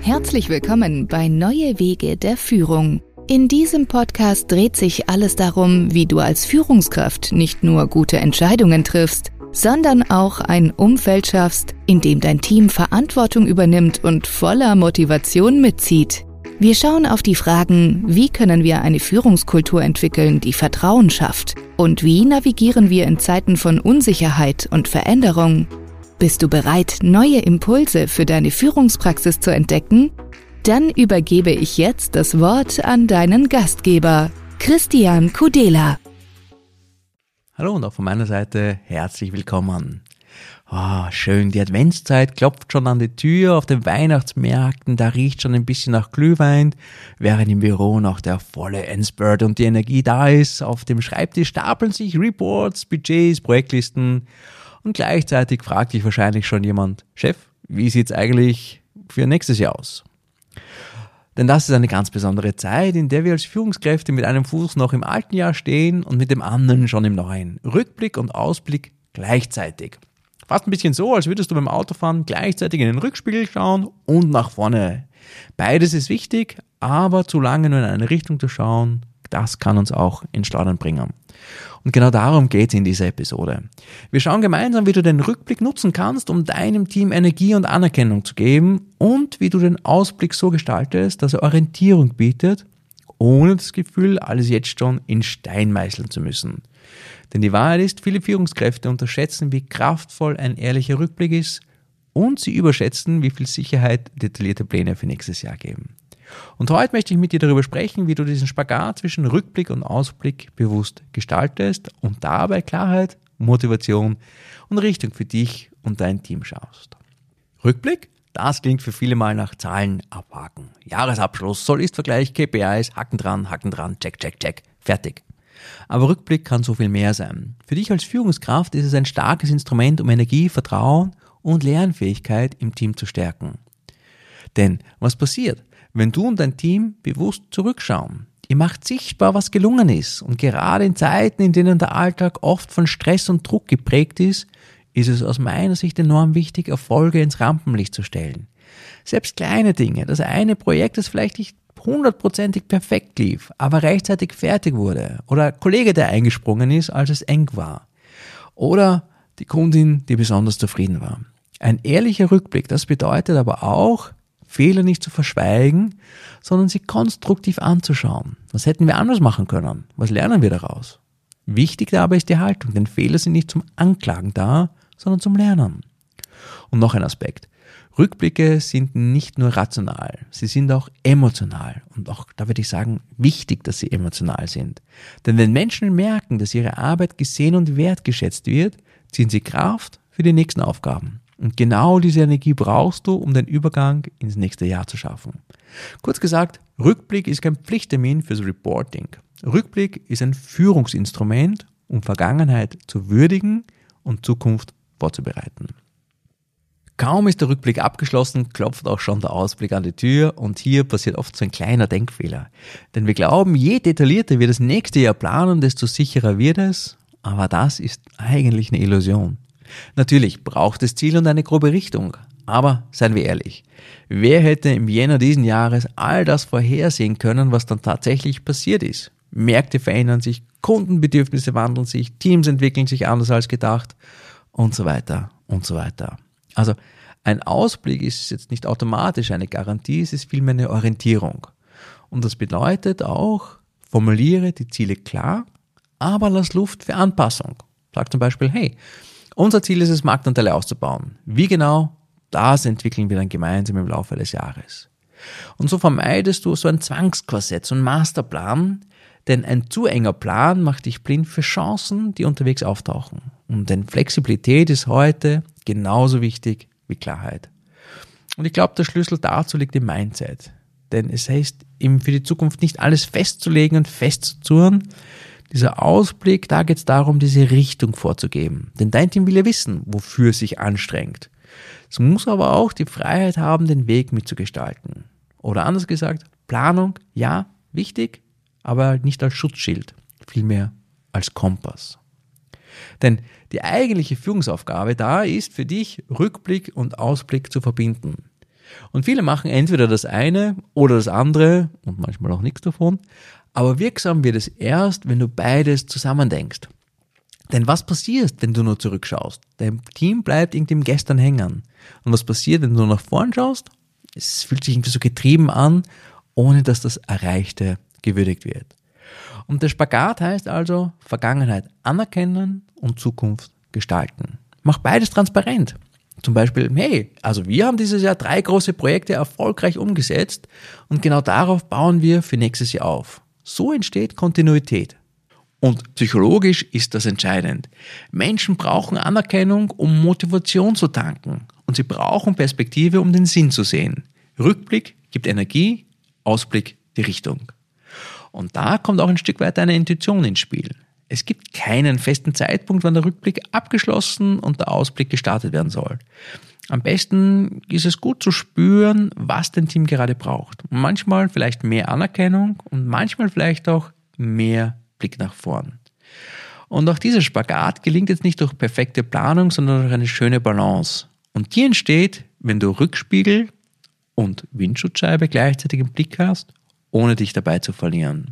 Herzlich willkommen bei Neue Wege der Führung. In diesem Podcast dreht sich alles darum, wie du als Führungskraft nicht nur gute Entscheidungen triffst, sondern auch ein Umfeld schaffst, in dem dein Team Verantwortung übernimmt und voller Motivation mitzieht. Wir schauen auf die Fragen, wie können wir eine Führungskultur entwickeln, die Vertrauen schafft? Und wie navigieren wir in Zeiten von Unsicherheit und Veränderung? Bist du bereit, neue Impulse für deine Führungspraxis zu entdecken? Dann übergebe ich jetzt das Wort an deinen Gastgeber, Christian Kudela. Hallo und auch von meiner Seite herzlich willkommen. Schön, die Adventszeit klopft schon an die Tür auf den Weihnachtsmärkten, da riecht schon ein bisschen nach Glühwein, während im Büro noch der volle Endspurt und die Energie da ist. Auf dem Schreibtisch stapeln sich Reports, Budgets, Projektlisten und gleichzeitig fragt dich wahrscheinlich schon jemand, Chef, wie sieht's eigentlich für nächstes Jahr aus? Denn das ist eine ganz besondere Zeit, in der wir als Führungskräfte mit einem Fuß noch im alten Jahr stehen und mit dem anderen schon im neuen. Rückblick und Ausblick gleichzeitig. Fast ein bisschen so, als würdest du beim Autofahren gleichzeitig in den Rückspiegel schauen und nach vorne. Beides ist wichtig, aber zu lange nur in eine Richtung zu schauen, das kann uns auch ins Schleudern bringen. Und genau darum geht es in dieser Episode. Wir schauen gemeinsam, wie du den Rückblick nutzen kannst, um deinem Team Energie und Anerkennung zu geben und wie du den Ausblick so gestaltest, dass er Orientierung bietet, ohne das Gefühl, alles jetzt schon in Stein meißeln zu müssen. Denn die Wahrheit ist, viele Führungskräfte unterschätzen, wie kraftvoll ein ehrlicher Rückblick ist und sie überschätzen, wie viel Sicherheit detaillierte Pläne für nächstes Jahr geben. Und heute möchte ich mit dir darüber sprechen, wie du diesen Spagat zwischen Rückblick und Ausblick bewusst gestaltest und dabei Klarheit, Motivation und Richtung für dich und dein Team schaffst. Rückblick? Das klingt für viele mal nach Zahlen abhaken. Jahresabschluss, Soll-Ist-Vergleich, KPIs, Haken dran, check, fertig. Aber Rückblick kann so viel mehr sein. Für dich als Führungskraft ist es ein starkes Instrument, um Energie, Vertrauen und Lernfähigkeit im Team zu stärken. Denn was passiert, wenn du und dein Team bewusst zurückschauen? Ihr macht sichtbar, was gelungen ist. Und gerade in Zeiten, in denen der Alltag oft von Stress und Druck geprägt ist es aus meiner Sicht enorm wichtig, Erfolge ins Rampenlicht zu stellen. Selbst kleine Dinge, das eine Projekt, das vielleicht nicht 100%ig perfekt lief, aber rechtzeitig fertig wurde. Oder ein Kollege, der eingesprungen ist, als es eng war. Oder die Kundin, die besonders zufrieden war. Ein ehrlicher Rückblick, das bedeutet aber auch, Fehler nicht zu verschweigen, sondern sie konstruktiv anzuschauen. Was hätten wir anders machen können? Was lernen wir daraus? Wichtig dabei ist die Haltung, denn Fehler sind nicht zum Anklagen da, sondern zum Lernen. Und noch ein Aspekt. Rückblicke sind nicht nur rational, sie sind auch emotional. Und auch, da würde ich sagen, wichtig, dass sie emotional sind. Denn wenn Menschen merken, dass ihre Arbeit gesehen und wertgeschätzt wird, ziehen sie Kraft für die nächsten Aufgaben. Und genau diese Energie brauchst du, um den Übergang ins nächste Jahr zu schaffen. Kurz gesagt, Rückblick ist kein Pflichttermin fürs Reporting. Rückblick ist ein Führungsinstrument, um Vergangenheit zu würdigen und Zukunft vorzubereiten. Kaum ist der Rückblick abgeschlossen, klopft auch schon der Ausblick an die Tür und hier passiert oft so ein kleiner Denkfehler. Denn wir glauben, je detaillierter wir das nächste Jahr planen, desto sicherer wird es, aber das ist eigentlich eine Illusion. Natürlich braucht es Ziel und eine grobe Richtung, aber seien wir ehrlich, wer hätte im Jänner diesen Jahres all das vorhersehen können, was dann tatsächlich passiert ist? Märkte verändern sich, Kundenbedürfnisse wandeln sich, Teams entwickeln sich anders als gedacht und so weiter und so weiter. Also ein Ausblick ist jetzt nicht automatisch eine Garantie, es ist vielmehr eine Orientierung. Und das bedeutet auch, formuliere die Ziele klar, aber lass Luft für Anpassung. Sag zum Beispiel, hey, unser Ziel ist es, Marktanteile auszubauen. Wie genau? Das entwickeln wir dann gemeinsam im Laufe des Jahres. Und so vermeidest du so ein Zwangskorsett, so ein Masterplan, denn ein zu enger Plan macht dich blind für Chancen, die unterwegs auftauchen. Und denn Flexibilität ist heute genauso wichtig wie Klarheit. Und ich glaube, der Schlüssel dazu liegt im Mindset. Denn es heißt, eben für die Zukunft nicht alles festzulegen und festzuzurren. Dieser Ausblick, da geht es darum, diese Richtung vorzugeben. Denn dein Team will ja wissen, wofür es sich anstrengt. Es muss aber auch die Freiheit haben, den Weg mitzugestalten. Oder anders gesagt, Planung, ja, wichtig, aber nicht als Schutzschild, vielmehr als Kompass. Denn die eigentliche Führungsaufgabe da ist für dich, Rückblick und Ausblick zu verbinden. Und viele machen entweder das eine oder das andere und manchmal auch nichts davon. Aber wirksam wird es erst, wenn du beides zusammendenkst. Denn was passiert, wenn du nur zurückschaust? Dein Team bleibt irgendwie im Gestern hängen. Und was passiert, wenn du nur nach vorn schaust? Es fühlt sich irgendwie so getrieben an, ohne dass das Erreichte gewürdigt wird. Und der Spagat heißt also, Vergangenheit anerkennen und Zukunft gestalten. Mach beides transparent. Zum Beispiel, hey, also wir haben dieses Jahr 3 große Projekte erfolgreich umgesetzt und genau darauf bauen wir für nächstes Jahr auf. So entsteht Kontinuität. Und psychologisch ist das entscheidend. Menschen brauchen Anerkennung, um Motivation zu tanken. Und sie brauchen Perspektive, um den Sinn zu sehen. Rückblick gibt Energie, Ausblick die Richtung. Und da kommt auch ein Stück weit deine Intuition ins Spiel. Es gibt keinen festen Zeitpunkt, wann der Rückblick abgeschlossen und der Ausblick gestartet werden soll. Am besten ist es gut zu spüren, was dein Team gerade braucht. Und manchmal vielleicht mehr Anerkennung und manchmal vielleicht auch mehr Blick nach vorn. Und auch dieser Spagat gelingt jetzt nicht durch perfekte Planung, sondern durch eine schöne Balance. Und die entsteht, wenn du Rückspiegel und Windschutzscheibe gleichzeitig im Blick hast, ohne dich dabei zu verlieren.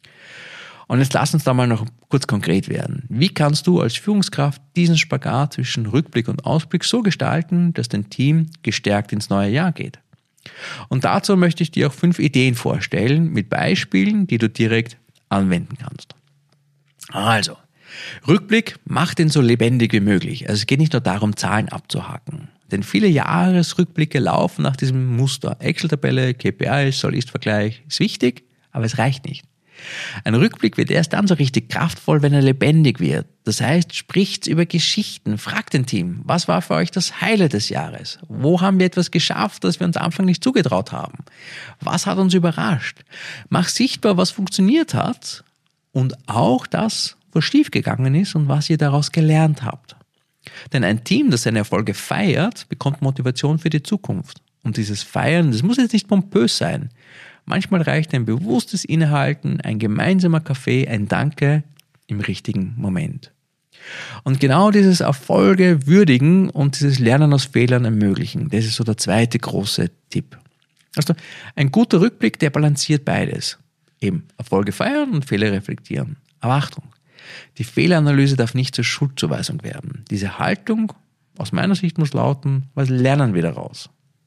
Und jetzt lass uns da mal noch kurz konkret werden. Wie kannst du als Führungskraft diesen Spagat zwischen Rückblick und Ausblick so gestalten, dass dein Team gestärkt ins neue Jahr geht? Und dazu möchte ich dir auch 5 Ideen vorstellen mit Beispielen, die du direkt anwenden kannst. Also, Rückblick macht den so lebendig wie möglich. Also es geht nicht nur darum, Zahlen abzuhaken. Denn viele Jahresrückblicke laufen nach diesem Muster. Excel-Tabelle, KPIs, Soll-Ist-Vergleich ist wichtig, aber es reicht nicht. Ein Rückblick wird erst dann so richtig kraftvoll, wenn er lebendig wird. Das heißt, spricht über Geschichten, fragt den Team, was war für euch das Highlight des Jahres? Wo haben wir etwas geschafft, das wir uns am Anfang nicht zugetraut haben? Was hat uns überrascht? Mach sichtbar, was funktioniert hat und auch das, was schiefgegangen ist und was ihr daraus gelernt habt. Denn ein Team, das seine Erfolge feiert, bekommt Motivation für die Zukunft. Und dieses Feiern, das muss jetzt nicht pompös sein. Manchmal reicht ein bewusstes Innehalten, ein gemeinsamer Kaffee, ein Danke im richtigen Moment. Und genau dieses Erfolge würdigen und dieses Lernen aus Fehlern ermöglichen, das ist so der zweite große Tipp. Also ein guter Rückblick, der balanciert beides. Eben Erfolge feiern und Fehler reflektieren. Aber Achtung, die Fehleranalyse darf nicht zur Schuldzuweisung werden. Diese Haltung aus meiner Sicht muss lauten, was lernen wir daraus?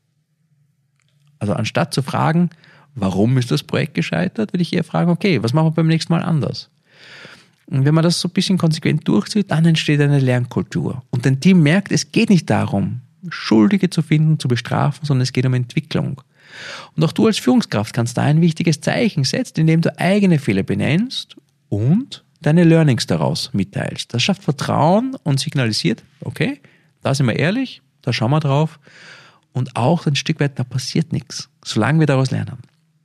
Also anstatt zu fragen, warum ist das Projekt gescheitert, will ich eher fragen, okay, was machen wir beim nächsten Mal anders? Und wenn man das so ein bisschen konsequent durchzieht, dann entsteht eine Lernkultur. Und dein Team merkt, es geht nicht darum, Schuldige zu finden, zu bestrafen, sondern es geht um Entwicklung. Und auch du als Führungskraft kannst da ein wichtiges Zeichen setzen, indem du eigene Fehler benennst und deine Learnings daraus mitteilst. Das schafft Vertrauen und signalisiert, okay, da sind wir ehrlich, da schauen wir drauf und auch ein Stück weit, da passiert nichts, solange wir daraus lernen.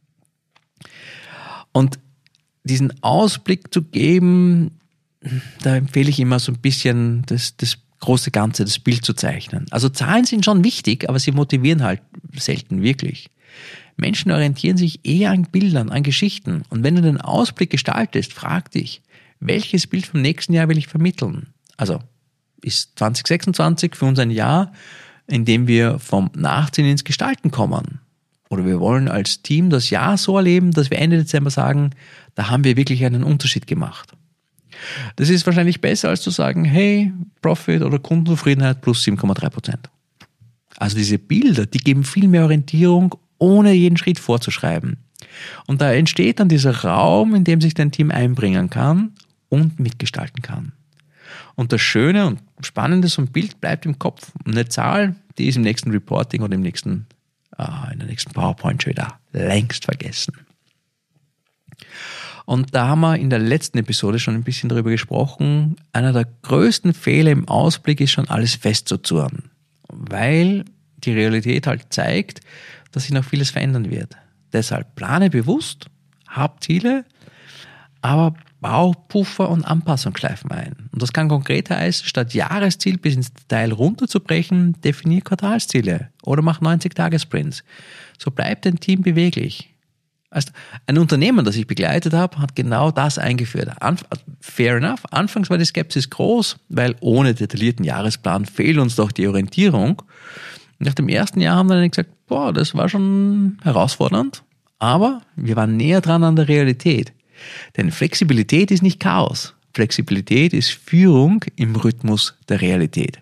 Und diesen Ausblick zu geben, da empfehle ich immer so ein bisschen das große Ganze, das Bild zu zeichnen. Also Zahlen sind schon wichtig, aber sie motivieren halt selten wirklich. Menschen orientieren sich eher an Bildern, an Geschichten. Und wenn du den Ausblick gestaltest, frag dich, welches Bild vom nächsten Jahr will ich vermitteln? Also ist 2026 für uns ein Jahr, in dem wir vom Nachsehen ins Gestalten kommen? Oder wir wollen als Team das Jahr so erleben, dass wir Ende Dezember sagen, da haben wir wirklich einen Unterschied gemacht. Das ist wahrscheinlich besser, als zu sagen, hey, Profit oder Kundenzufriedenheit plus 7,3%. Also diese Bilder, die geben viel mehr Orientierung, ohne jeden Schritt vorzuschreiben. Und da entsteht dann dieser Raum, in dem sich dein Team einbringen kann und mitgestalten kann. Und das Schöne und Spannende, so ein Bild bleibt im Kopf. Und eine Zahl, die ist im nächsten Reporting oder in der nächsten PowerPoint schon wieder längst vergessen. Und da haben wir in der letzten Episode schon ein bisschen darüber gesprochen. Einer der größten Fehler im Ausblick ist schon alles festzuzurren, weil die Realität halt zeigt, dass sich noch vieles verändern wird. Deshalb plane bewusst, hab Ziele, aber bau Puffer und Anpassungsschleifen ein. Und das kann konkret heißen, statt Jahresziel bis ins Detail runterzubrechen, definier Quartalsziele oder mach 90-Tage-Sprints. So bleibt dein Team beweglich. Also ein Unternehmen, das ich begleitet habe, hat genau das eingeführt. Fair enough, anfangs war die Skepsis groß, weil ohne detaillierten Jahresplan fehlt uns doch die Orientierung. Nach dem ersten Jahr haben dann gesagt, das war schon herausfordernd, aber wir waren näher dran an der Realität. Denn Flexibilität ist nicht Chaos. Flexibilität ist Führung im Rhythmus der Realität.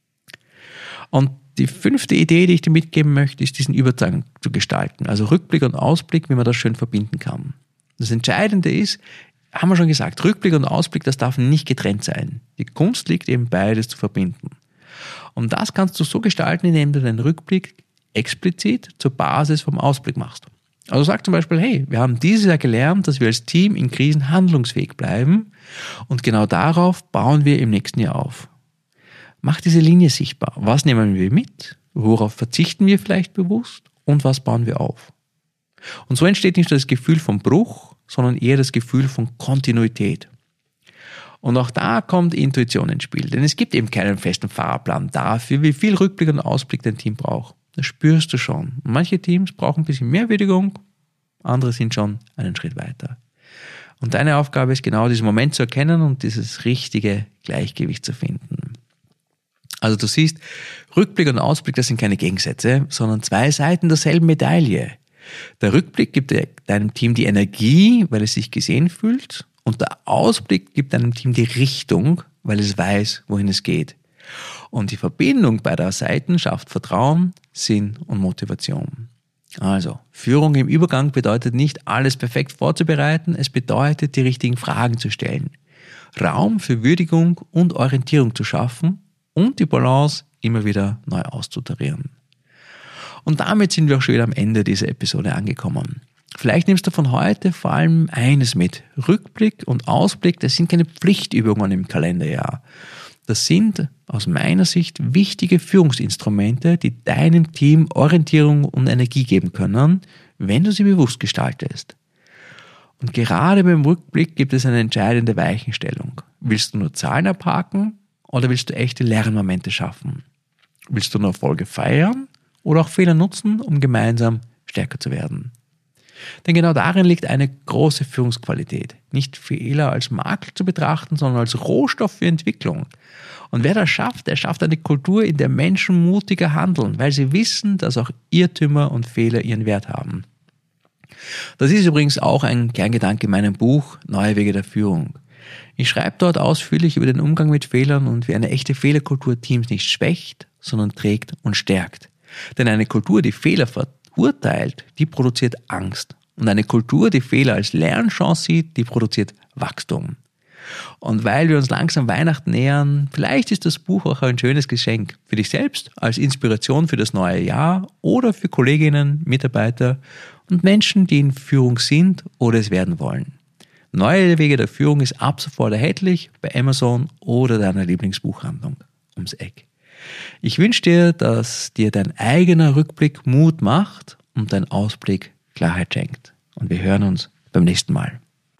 Und die 5. Idee, die ich dir mitgeben möchte, ist, diesen Übergang zu gestalten. Also Rückblick und Ausblick, wie man das schön verbinden kann. Das Entscheidende ist, haben wir schon gesagt, Rückblick und Ausblick, das darf nicht getrennt sein. Die Kunst liegt eben, beides zu verbinden. Und das kannst du so gestalten, indem du den Rückblick explizit zur Basis vom Ausblick machst. Also sag zum Beispiel, hey, wir haben dieses Jahr gelernt, dass wir als Team in Krisen handlungsfähig bleiben und genau darauf bauen wir im nächsten Jahr auf. Mach diese Linie sichtbar. Was nehmen wir mit? Worauf verzichten wir vielleicht bewusst? Und was bauen wir auf? Und so entsteht nicht nur das Gefühl vom Bruch, sondern eher das Gefühl von Kontinuität. Und auch da kommt Intuition ins Spiel, denn es gibt eben keinen festen Fahrplan dafür, wie viel Rückblick und Ausblick dein Team braucht. Das spürst du schon. Manche Teams brauchen ein bisschen mehr Würdigung, andere sind schon einen Schritt weiter. Und deine Aufgabe ist genau, diesen Moment zu erkennen und dieses richtige Gleichgewicht zu finden. Also du siehst, Rückblick und Ausblick, das sind keine Gegensätze, sondern 2 Seiten derselben Medaille. Der Rückblick gibt deinem Team die Energie, weil es sich gesehen fühlt, und der Ausblick gibt deinem Team die Richtung, weil es weiß, wohin es geht. Und die Verbindung beider Seiten schafft Vertrauen, Sinn und Motivation. Also, Führung im Übergang bedeutet nicht, alles perfekt vorzubereiten, es bedeutet, die richtigen Fragen zu stellen, Raum für Würdigung und Orientierung zu schaffen und die Balance immer wieder neu auszutarieren. Und damit sind wir auch schon wieder am Ende dieser Episode angekommen. Vielleicht nimmst du von heute vor allem eines mit. Rückblick und Ausblick, das sind keine Pflichtübungen im Kalenderjahr. Das sind aus meiner Sicht wichtige Führungsinstrumente, die deinem Team Orientierung und Energie geben können, wenn du sie bewusst gestaltest. Und gerade beim Rückblick gibt es eine entscheidende Weichenstellung. Willst du nur Zahlen abhaken oder willst du echte Lernmomente schaffen? Willst du nur Erfolge feiern oder auch Fehler nutzen, um gemeinsam stärker zu werden? Denn genau darin liegt eine große Führungsqualität. Nicht Fehler als Makel zu betrachten, sondern als Rohstoff für Entwicklung. Und wer das schafft, der schafft eine Kultur, in der Menschen mutiger handeln, weil sie wissen, dass auch Irrtümer und Fehler ihren Wert haben. Das ist übrigens auch ein Kerngedanke in meinem Buch Neue Wege der Führung. Ich schreibe dort ausführlich über den Umgang mit Fehlern und wie eine echte Fehlerkultur Teams nicht schwächt, sondern trägt und stärkt. Denn eine Kultur, die Fehler verurteilt, die produziert Angst. Und eine Kultur, die Fehler als Lernchance sieht, die produziert Wachstum. Und weil wir uns langsam Weihnachten nähern, vielleicht ist das Buch auch ein schönes Geschenk für dich selbst, als Inspiration für das neue Jahr oder für Kolleginnen, Mitarbeiter und Menschen, die in Führung sind oder es werden wollen. Neue Wege der Führung ist ab sofort erhältlich bei Amazon oder deiner Lieblingsbuchhandlung ums Eck. Ich wünsche dir, dass dir dein eigener Rückblick Mut macht und dein Ausblick Klarheit schenkt. Und wir hören uns beim nächsten Mal.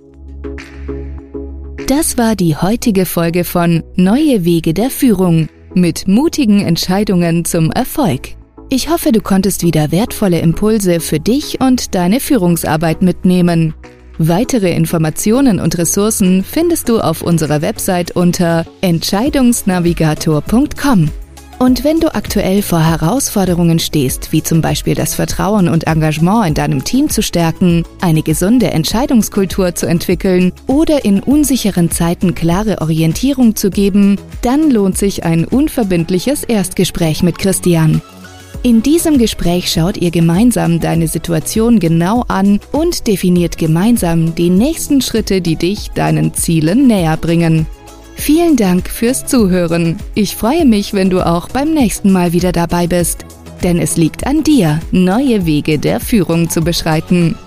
Das war die heutige Folge von Neue Wege der Führung mit mutigen Entscheidungen zum Erfolg. Ich hoffe, du konntest wieder wertvolle Impulse für dich und deine Führungsarbeit mitnehmen. Weitere Informationen und Ressourcen findest du auf unserer Website unter entscheidungsnavigator.com. Und wenn du aktuell vor Herausforderungen stehst, wie zum Beispiel das Vertrauen und Engagement in deinem Team zu stärken, eine gesunde Entscheidungskultur zu entwickeln oder in unsicheren Zeiten klare Orientierung zu geben, dann lohnt sich ein unverbindliches Erstgespräch mit Christian. In diesem Gespräch schaut ihr gemeinsam deine Situation genau an und definiert gemeinsam die nächsten Schritte, die dich deinen Zielen näher bringen. Vielen Dank fürs Zuhören. Ich freue mich, wenn du auch beim nächsten Mal wieder dabei bist. Denn es liegt an dir, neue Wege der Führung zu beschreiten.